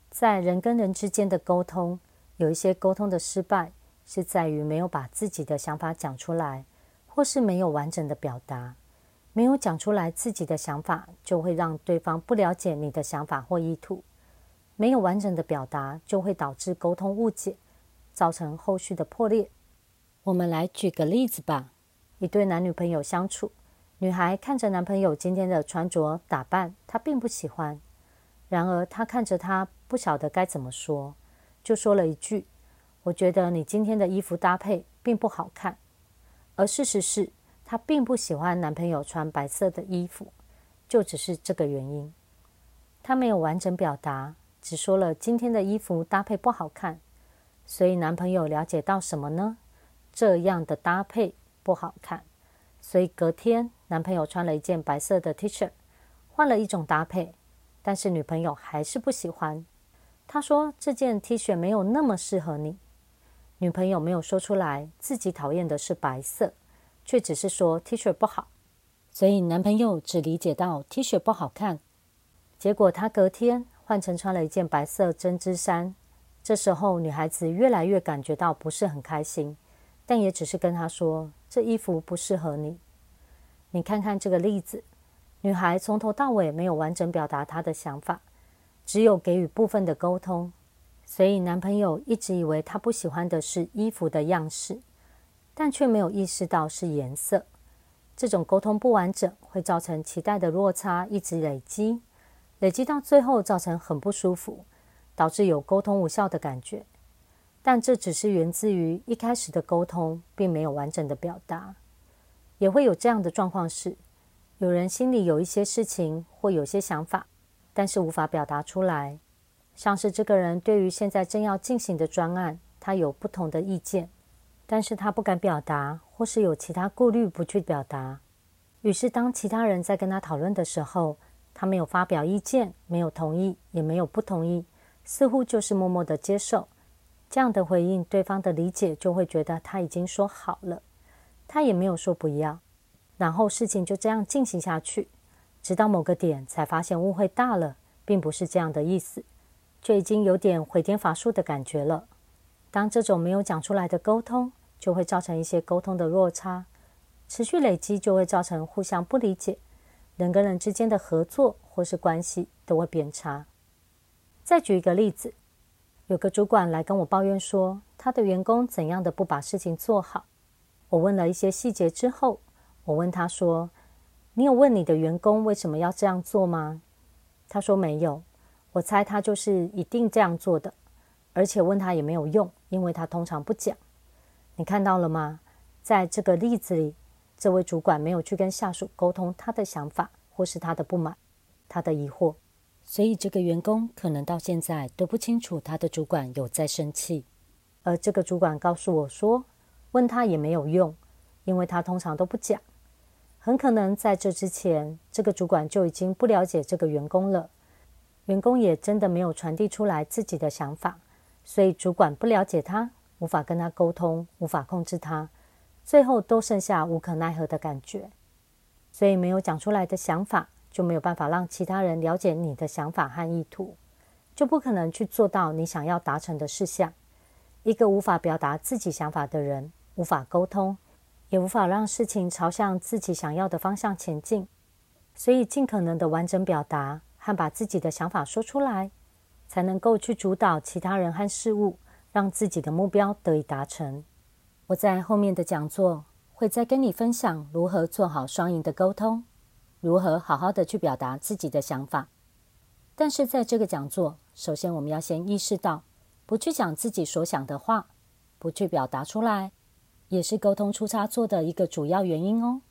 在人跟人之间的沟通，有一些沟通的失败是在于没有把自己的想法讲出来，或是没有完整的表达。没有讲出来自己的想法，就会让对方不了解你的想法或意图。没有完整的表达，就会导致沟通误解，造成后续的破裂。我们来举个例子吧。一对男女朋友相处，女孩看着男朋友今天的穿着打扮，她并不喜欢。然而她看着他，不晓得该怎么说，就说了一句：我觉得你今天的衣服搭配并不好看。而事实是，她并不喜欢男朋友穿白色的衣服，就只是这个原因。她没有完整表达，只说了今天的衣服搭配不好看。所以男朋友了解到什么呢？这样的搭配不好看。所以隔天，男朋友穿了一件白色的 T 恤，换了一种搭配，但是女朋友还是不喜欢。她说这件 T 恤没有那么适合你。女朋友没有说出来自己讨厌的是白色，却只是说 T 恤不好，所以男朋友只理解到 T 恤不好看。结果他隔天换成穿了一件白色针织衫，这时候女孩子越来越感觉到不是很开心，但也只是跟他说这衣服不适合你。你看看这个例子，女孩从头到尾没有完整表达她的想法，只有给予部分的沟通，所以男朋友一直以为她不喜欢的是衣服的样式，但却没有意识到是颜色。这种沟通不完整会造成期待的落差一直累积到最后造成很不舒服，导致有沟通无效的感觉。但这只是源自于一开始的沟通并没有完整的表达。也会有这样的状况是，有人心里有一些事情或有些想法，但是无法表达出来。像是这个人对于现在正要进行的专案，他有不同的意见，但是他不敢表达，或是有其他顾虑不去表达。于是当其他人在跟他讨论的时候，他没有发表意见，没有同意，也没有不同意，似乎就是默默的接受。这样的回应，对方的理解就会觉得他已经说好了，他也没有说不要，然后事情就这样进行下去，直到某个点才发现误会大了，并不是这样的意思，却已经有点回天乏术的感觉了。当这种没有讲出来的沟通，就会造成一些沟通的落差，持续累积就会造成互相不理解，人跟人之间的合作或是关系都会变差。再举一个例子，有个主管来跟我抱怨说，他的员工怎样的不把事情做好。我问了一些细节之后，我问他说，你有问你的员工为什么要这样做吗？他说没有，我猜他就是一定这样做的，而且问他也没有用，因为他通常不讲。你看到了吗？在这个例子里，这位主管没有去跟下属沟通他的想法，或是他的不满，他的疑惑，所以这个员工可能到现在都不清楚他的主管有在生气。而这个主管告诉我说，问他也没有用，因为他通常都不讲。很可能在这之前，这个主管就已经不了解这个员工了，员工也真的没有传递出来自己的想法，所以主管不了解他，无法跟他沟通，无法控制他，最后都剩下无可奈何的感觉。所以没有讲出来的想法，就没有办法让其他人了解你的想法和意图，就不可能去做到你想要达成的事项。一个无法表达自己想法的人，无法沟通，也无法让事情朝向自己想要的方向前进。所以尽可能的完整表达和把自己的想法说出来，才能够去主导其他人和事物，让自己的目标得以达成。我在后面的讲座会再跟你分享如何做好双赢的沟通，如何好好的去表达自己的想法。但是在这个讲座，首先我们要先意识到，不去讲自己所想的话，不去表达出来，也是沟通出差错的一个主要原因哦。